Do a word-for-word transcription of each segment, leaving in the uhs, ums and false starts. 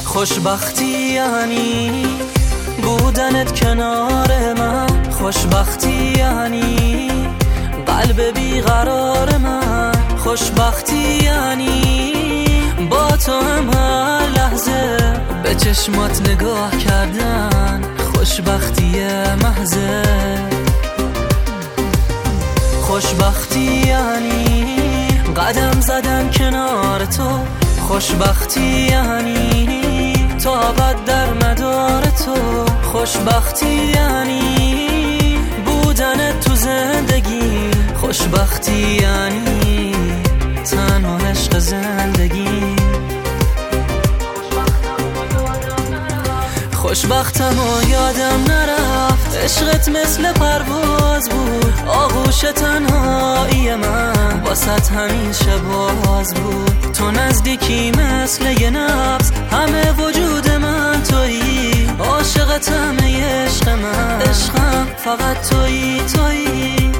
خوشبختی یعنی بودنت کنار من، خوشبختی یعنی قلب بیقرار من، خوشبختی یعنی با تو هم هر لحظه به چشمات نگاه کردن، خوشبختی محضه. خوشبختی یعنی قدم زدن کنار تو، خوشبختی یعنی تا ابد در مدار تو، خوشبختی یعنی بودن تو زندگی، خوشبختی یعنی تنها عشق زندگی. خوشبختم و یادم نرفت، عشقت مثل پرواز بود، آغوش تنهایی من واسط همیشه باز بود. تو نزدیکی مثل یه نفس، همه وجود من تویی، عاشقتم ای عشق من، عشقم فقط تویی تویی.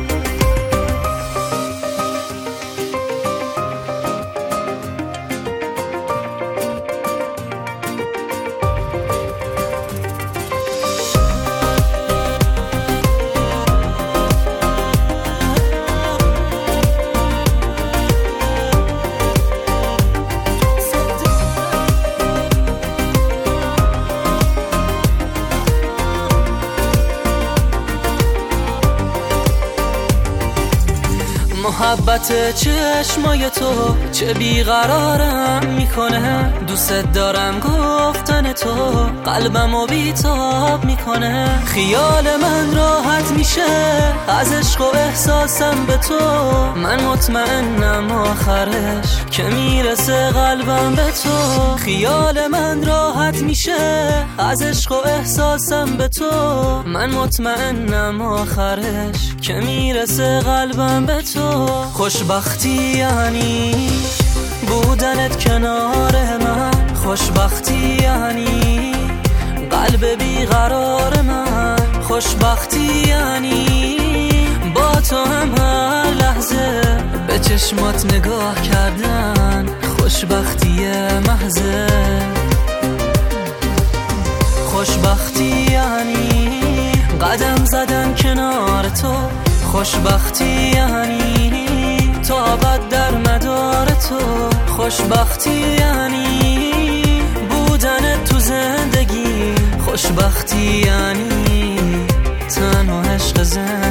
محبت چشمای تو چه بیقرارم میکنه، دوست دارم گفتن تو قلبمو بیتاب میکنه. خیال من راحت میشه از عشق و احساسم به تو، من مطمئنم آخرش که میرسه قلبم به تو. خیال من راحت میشه از عشق و احساسم به تو، من مطمئنم آخرش که میرسه قلبم به تو. خوشبختی یعنی بودنت کنار من، خوشبختی یعنی قلب بیقرار من، خوشبختی یعنی با تو هم هر لحظه به چشمات نگاه کردن، خوشبختی محضه. خوشبختی یعنی قدم زدن کنار تو، خوشبختی یعنی تا ابد در مدار تو، خوشبختی یعنی بودن تو زندگی، خوشبختی یعنی تنها عشق زندگی.